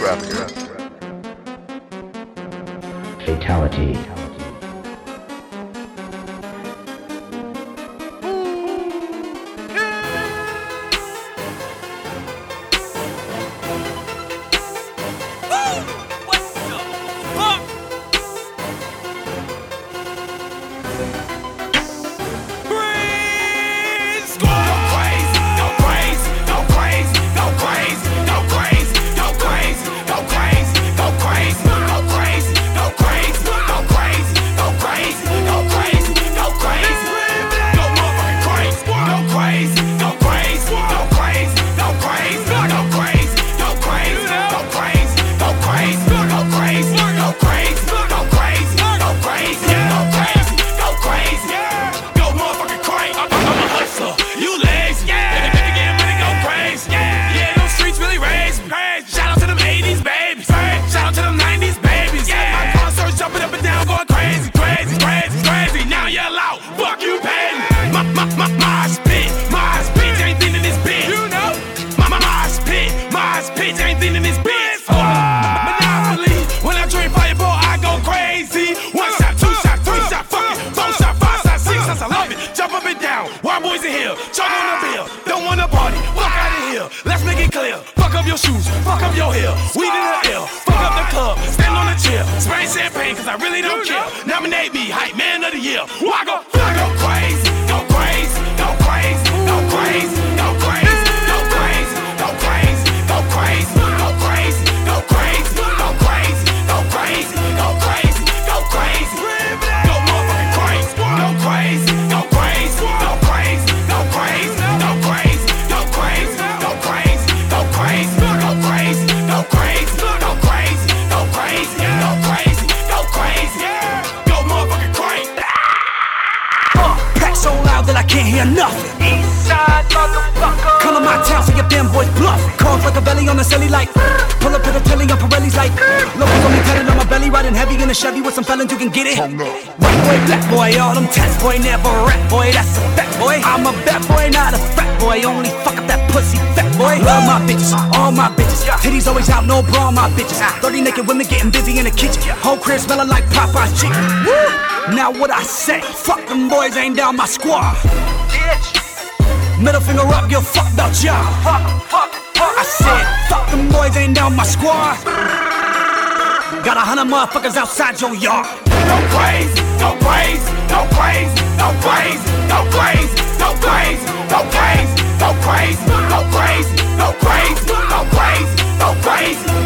Fatality. Chevy with some felons, you can get it. White boy, black boy, all them tats, boy, never rap, boy, that's a fat boy. I'm a bad boy, not a fat boy, only fuck up that pussy, fat boy. Love my bitches, all my bitches, titties always out, no bra, my bitches. 30 naked women getting busy in the kitchen, whole crib smelling like Popeye's chicken. Woo! Now what I say, fuck them boys, ain't down my squad. Middle finger up, give a fuck about y'all. I said, fuck them boys, ain't down my squad. Got 100 motherfuckers outside your yard. Go crazy, go crazy, go crazy, go crazy, go crazy, go crazy, go crazy, go crazy, go crazy, go crazy, go crazy, go crazy.